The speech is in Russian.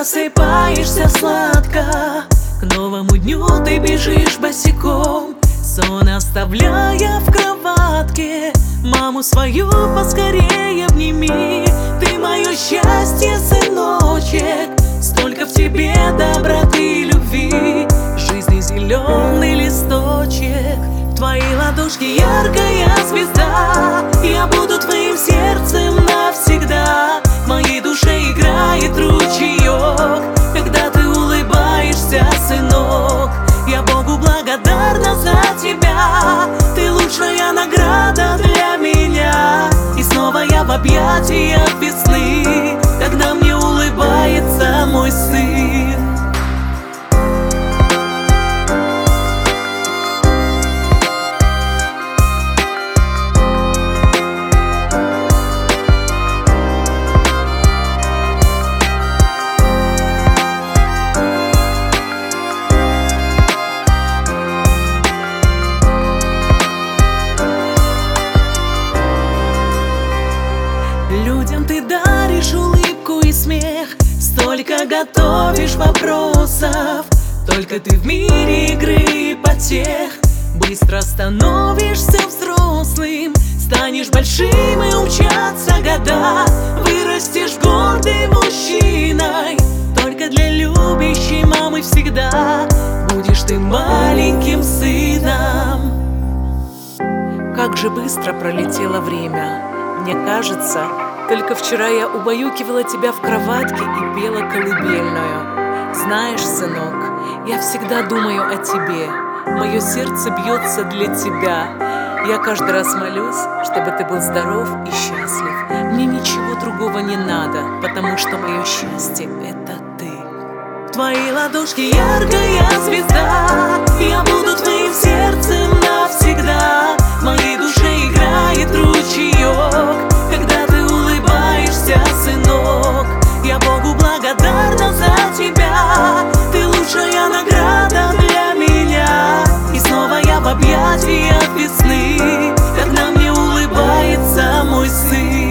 просыпаешься сладко, к новому дню ты бежишь босиком, сон оставляя в кроватке. Маму свою поскорее обними, ты мое счастье, сыночек. Столько в тебе доброты и любви, жизни зеленый листочек. В твоей ладошке яркая звезда, я буду твоим сердцем навсегда. В моей душе играет ручеек, когда ты улыбаешься, сынок. Я Богу благодарна за тебя, ты лучшая награда для меня. И снова я в объятиях весны, когда мне улыбается мой сын. Людям ты даришь улыбку и смех, столько готовишь вопросов. Только ты в мире игры и потех быстро становишься взрослым, станешь большим и умчатся года, вырастешь гордым мужчиной. Только для любящей мамы всегда будешь ты маленьким сыном. Как же быстро пролетело время. Мне кажется, только вчера я убаюкивала тебя в кроватке и пела колыбельную. Знаешь, сынок, я всегда думаю о тебе. Мое сердце бьется для тебя. Я каждый раз молюсь, чтобы ты был здоров и счастлив. Мне ничего другого не надо, потому что мое счастье — это ты. В твоей ладошке яркая звезда, я буду твоим сердцем навсегда. В моей душе играет ручеек, когда ты улыбаешься, сынок. Я Богу благодарна за тебя, ты лучшая награда для меня. И снова я в объятиях весны, когда мне улыбается мой сын.